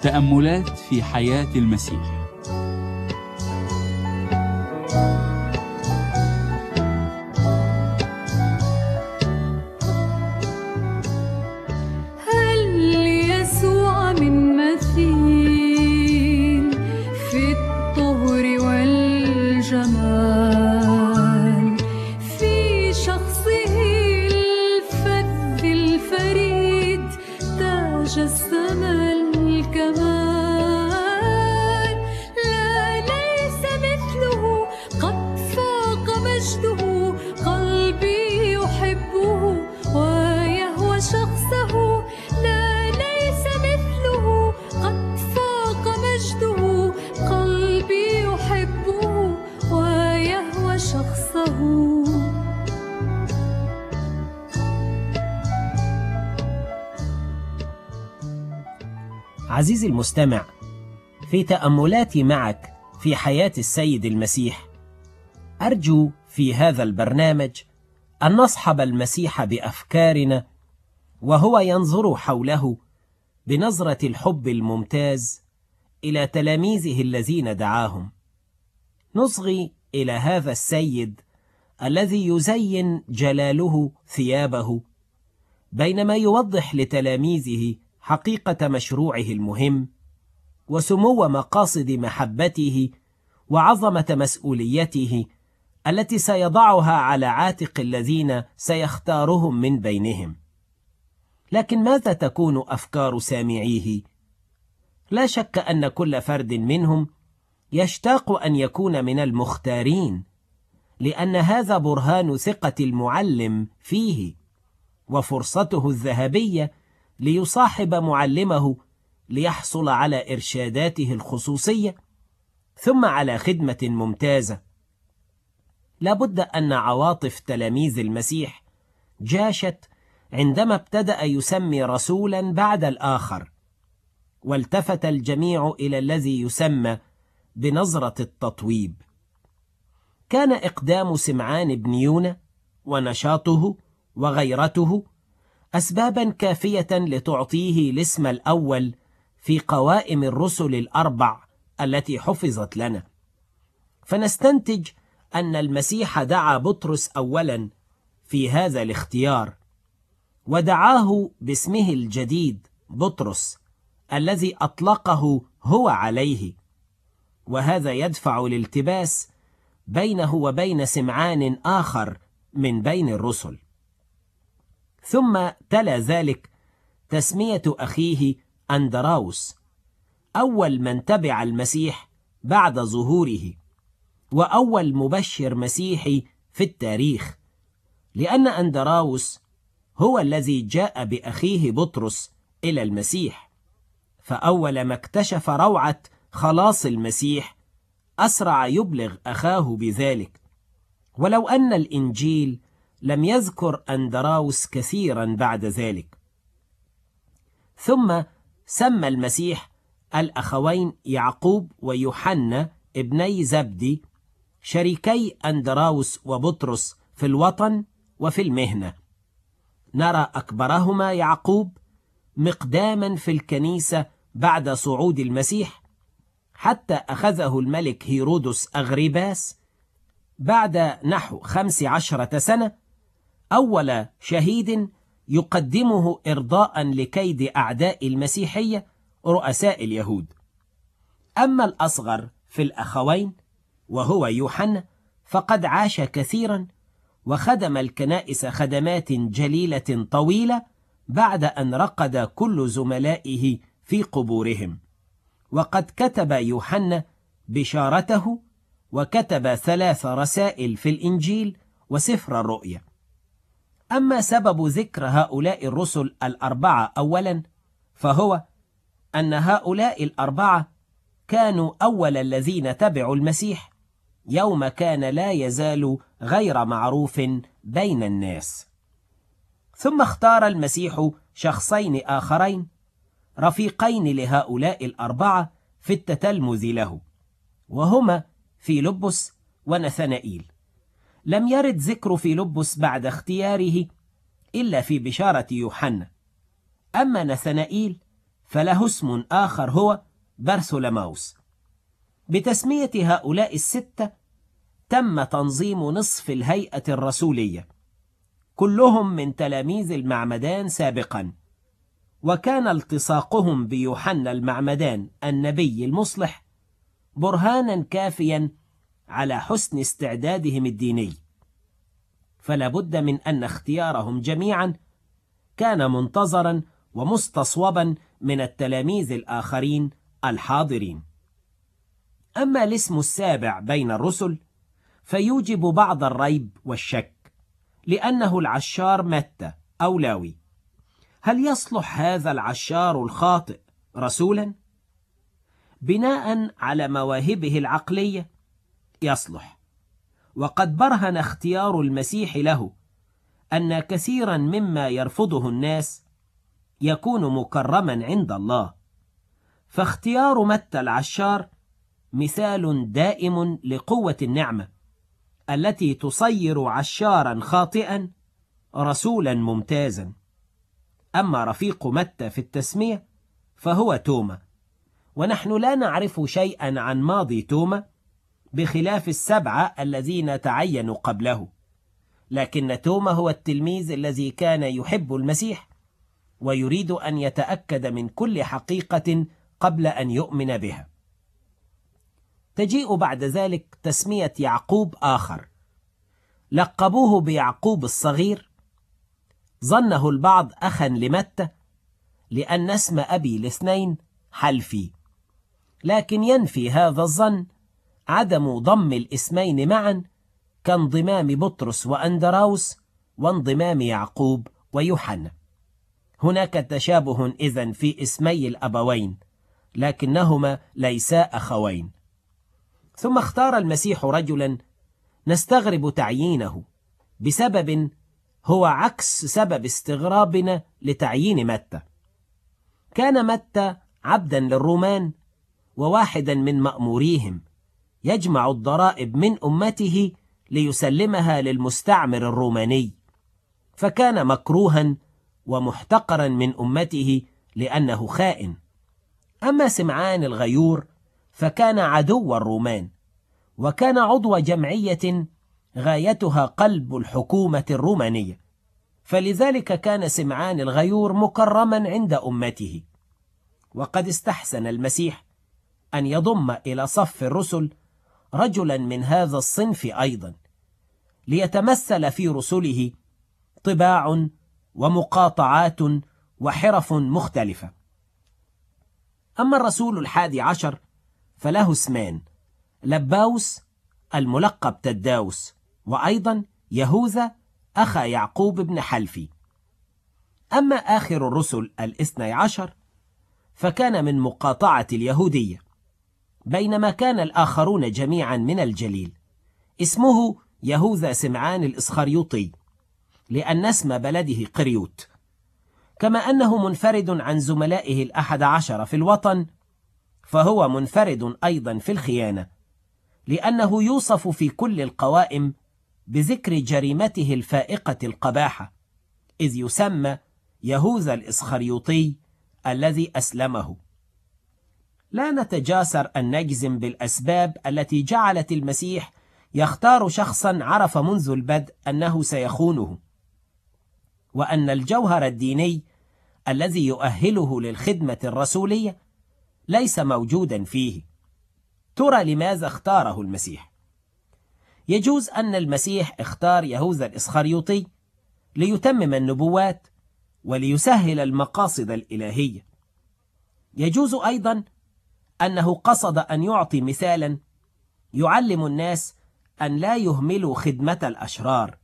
تأملات في حياة المسيح. هل يسوع من مثيل في الطهر والجمال، في شخصه الفذ الفريد تاج السما الكمال، لا ليس مثله قد فاق مجده، قلبي يحبه ويهوى شخصه، لا ليس مثله قد فاق مجده، قلبي يحبه ويهوى شخصه. عزيزي المستمع، في تأملاتي معك في حياة السيد المسيح، أرجو في هذا البرنامج أن نصحب المسيح بأفكارنا وهو ينظر حوله بنظرة الحب الممتاز إلى تلاميذه الذين دعاهم. نصغي إلى هذا السيد الذي يزين جلاله ثيابه، بينما يوضح لتلاميذه حقيقة مشروعه المهم وسمو مقاصد محبته وعظمة مسؤوليته التي سيضعها على عاتق الذين سيختارهم من بينهم. لكن ماذا تكون أفكار سامعيه؟ لا شك أن كل فرد منهم يشتاق أن يكون من المختارين، لأن هذا برهان ثقة المعلم فيه وفرصته الذهبية ليصاحب معلمه ليحصل على إرشاداته الخصوصية ثم على خدمة ممتازة. لابد أن عواطف تلاميذ المسيح جاشت عندما ابتدأ يسمي رسولا بعد الآخر، والتفت الجميع إلى الذي يسمى بنظرة التطويب. كان إقدام سمعان بن يونا ونشاطه وغيرته أسبابا كافية لتعطيه الاسم الأول في قوائم الرسل الأربع التي حفظت لنا. فنستنتج أن المسيح دعا بطرس أولا في هذا الاختيار، ودعاه باسمه الجديد بطرس الذي أطلقه هو عليه، وهذا يدفع الالتباس بينه وبين سمعان آخر من بين الرسل. ثم تلا ذلك تسمية أخيه أندراوس أول من تبع المسيح بعد ظهوره، وأول مبشر مسيحي في التاريخ، لأن أندراوس هو الذي جاء بأخيه بطرس إلى المسيح، فأول ما اكتشف روعة خلاص المسيح أسرع يبلغ أخاه بذلك، ولو أن الإنجيل لم يذكر أندراوس كثيرا بعد ذلك. ثم سمى المسيح الأخوين يعقوب ويوحنا ابني زبدي شريكي أندراوس وبطرس في الوطن وفي المهنة. نرى أكبرهما يعقوب مقداما في الكنيسة بعد صعود المسيح، حتى أخذه الملك هيرودس أغريباس بعد نحو 15 سنة أول شهيد يقدمه إرضاء لكيد أعداء المسيحية رؤساء اليهود. أما الأصغر في الأخوين وهو يوحنا فقد عاش كثيرا وخدم الكنائس خدمات جليلة طويلة بعد أن رقد كل زملائه في قبورهم. وقد كتب يوحنا بشارته، وكتب 3 رسائل في الإنجيل وسفر الرؤيا. أما سبب ذكر هؤلاء الرسل الأربعة أولا، فهو أن هؤلاء الأربعة كانوا أول الذين تبعوا المسيح يوم كان لا يزال غير معروف بين الناس. ثم اختار المسيح شخصين آخرين رفيقين لهؤلاء الأربعة في التتلمذ له، وهما فيلبس ونثنائيل. لم يرد ذكر فيلبس بعد اختياره إلا في بشارة يوحنا. أما نثنائيل فله اسم آخر هو برثولماوس. بتسمية هؤلاء الستة تم تنظيم نصف الهيئة الرسولية، كلهم من تلاميذ المعمدان سابقا، وكان التصاقهم بيوحنا المعمدان النبي المصلح برهانا كافيا على حسن استعدادهم الديني، فلا بد من أن اختيارهم جميعا كان منتظرا ومستصوبا من التلاميذ الآخرين الحاضرين. أما الاسم السابع بين الرسل فيوجب بعض الريب والشك، لأنه العشار متى أو لاوي. هل يصلح هذا العشار الخاطئ رسولا؟ بناء على مواهبه العقلية يصلح، وقد برهن اختيار المسيح له أن كثيرا مما يرفضه الناس يكون مكرما عند الله، فاختيار متى العشار مثال دائم لقوة النعمة التي تصير عشارا خاطئا رسولا ممتازا. أما رفيق متى في التسمية فهو توما، ونحن لا نعرف شيئا عن ماضي توما بخلاف السبعة الذين تعينوا قبله، لكن توما هو التلميذ الذي كان يحب المسيح ويريد أن يتأكد من كل حقيقة قبل أن يؤمن بها. تجيء بعد ذلك تسمية يعقوب آخر، لقبوه بيعقوب الصغير، ظنه البعض أخا لمتى لأن اسم أبي الاثنين حلفي، لكن ينفي هذا الظن عدم ضم الاسمين معا كانضمام بطرس وأندراوس وانضمام يعقوب ويوحنا. هناك تشابه إذن في اسمي الأبوين، لكنهما ليسا أخوين. ثم اختار المسيح رجلا نستغرب تعيينه بسبب هو عكس سبب استغرابنا لتعيين متى. كان متى عبدا للرومان وواحدا من مأموريهم، يجمع الضرائب من أمته ليسلمها للمستعمر الروماني، فكان مكروها ومحتقرا من أمته لأنه خائن. أما سمعان الغيور فكان عدو الرومان، وكان عضو جمعية غايتها قلب الحكومة الرومانية، فلذلك كان سمعان الغيور مكرما عند أمته. وقد استحسن المسيح أن يضم إلى صف الرسل رجلا من هذا الصنف أيضا، ليتمثل في رسله طباع ومقاطعات وحرف مختلفة. أما الرسول 11 فله اسمان، لباوس الملقب تداوس، وأيضا يهوذا أخا يعقوب بن حلفي. أما آخر الرسل 12 فكان من مقاطعة اليهودية، بينما كان الآخرون جميعا من الجليل. اسمه يهوذا سمعان الإسخريوطي لأن اسم بلده قريوت، كما أنه منفرد عن زملائه 11 في الوطن، فهو منفرد أيضا في الخيانة، لأنه يوصف في كل القوائم بذكر جريمته الفائقة القباحة، إذ يسمى يهوذا الإسخريوطي الذي أسلمه. لا نتجاسر أن نجزم بالأسباب التي جعلت المسيح يختار شخصا عرف منذ البدء أنه سيخونه، وأن الجوهر الديني الذي يؤهله للخدمة الرسولية ليس موجودا فيه. ترى لماذا اختاره المسيح؟ يجوز أن المسيح اختار يهوذا الإسخريوطي ليتمم النبوات وليسهل المقاصد الإلهية. يجوز أيضا أنه قصد أن يعطي مثالا يعلم الناس أن لا يهملوا خدمة الأشرار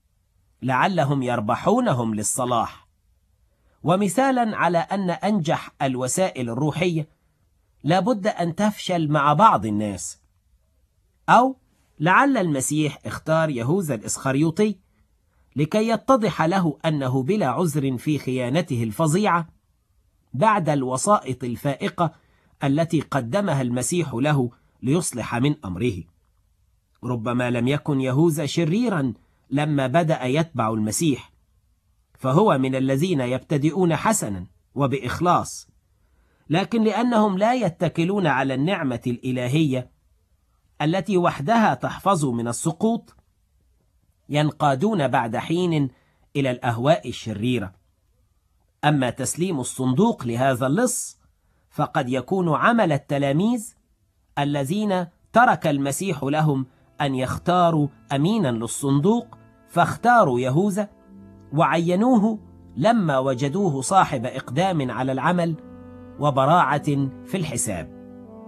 لعلهم يربحونهم للصلاح، ومثالا على أن أنجح الوسائل الروحية لابد أن تفشل مع بعض الناس. أو لعل المسيح اختار يهوذا الإسخريوطي لكي يتضح له أنه بلا عذر في خيانته الفظيعة بعد الوسائط الفائقة التي قدمها المسيح له ليصلح من أمره. ربما لم يكن يهوذا شريرا لما بدأ يتبع المسيح، فهو من الذين يبتدئون حسنا وبإخلاص، لكن لأنهم لا يتكلون على النعمة الإلهية التي وحدها تحفظ من السقوط، ينقادون بعد حين إلى الأهواء الشريرة. أما تسليم الصندوق لهذا اللص فقد يكون عمل التلاميذ الذين ترك المسيح لهم أن يختاروا أمينا للصندوق، فاختاروا يهوذا وعينوه لما وجدوه صاحب إقدام على العمل وبراعة في الحساب.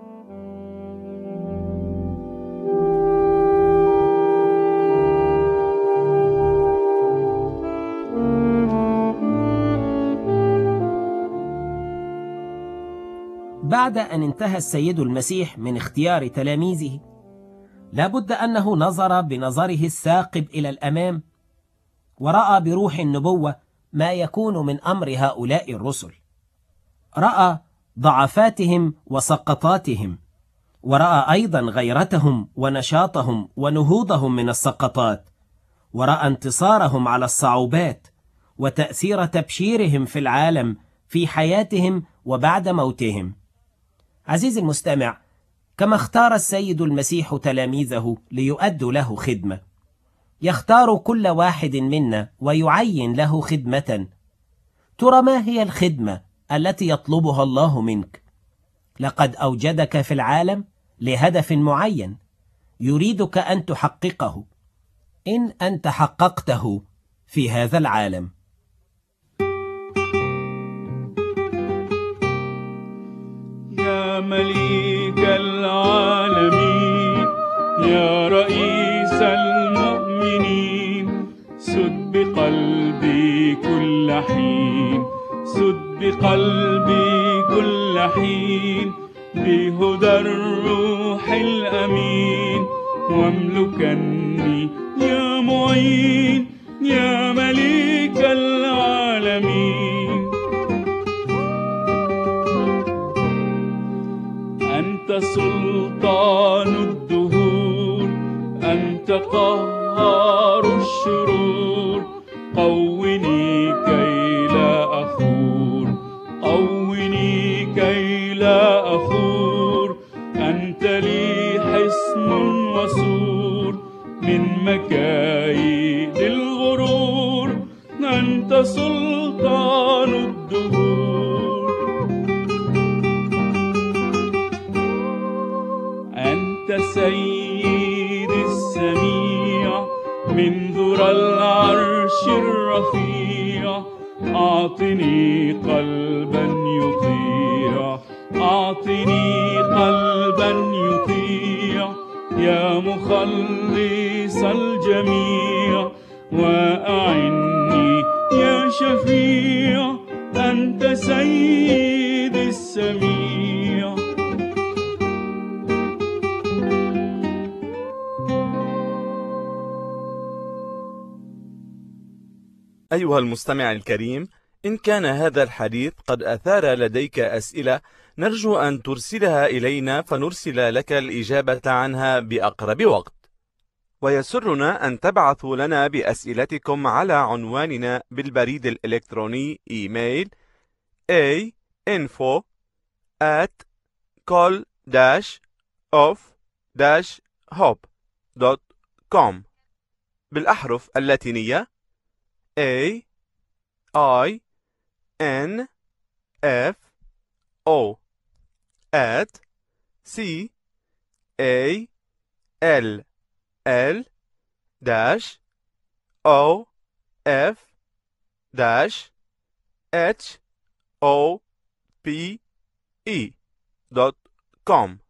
بعد أن انتهى السيد المسيح من اختيار تلاميذه، لابد أنه نظر بنظره الثاقب إلى الأمام، ورأى بروح النبوة ما يكون من أمر هؤلاء الرسل. رأى ضعفاتهم وسقطاتهم، ورأى أيضا غيرتهم ونشاطهم ونهوضهم من السقطات، ورأى انتصارهم على الصعوبات وتأثير تبشيرهم في العالم في حياتهم وبعد موتهم. عزيزي المستمع، كما اختار السيد المسيح تلاميذه ليؤدوا له خدمة، يختار كل واحد منا ويعين له خدمة. ترى ما هي الخدمة التي يطلبها الله منك؟ لقد أوجدك في العالم لهدف معين يريدك أن تحققه، إن أنت حققته في هذا العالم. يا مليك العالمين، يا رئيس المؤمنين، سد بقلبي كل حين، سد بقلبي كل حين، بهدى الروح الأمين، واملكني يا معين، يا مليك العالمين. أنت سلطان الدهور، أنت قهار الشرور، قوني كي لا أخور، قوني كي لا أخور. أنت لي حصن وسور من مكايد الغرور، أنت سلطان الدهور. أنت سيد السميع من ذرى العرش الرفيع، أعطني قلبا يطيع، أعطني قلبا يطيع، يا مخلص الجميع، وأعني يا شفيع، أنت سيد السميع. أيها المستمع الكريم، إن كان هذا الحديث قد أثار لديك أسئلة، نرجو أن ترسلها إلينا فنرسل لك الإجابة عنها بأقرب وقت. ويسرنا أن تبعثوا لنا بأسئلتكم على عنواننا بالبريد الإلكتروني إيميل info@call-of-hope.com بالأحرف اللاتينية AINFO@call-of-hope.com.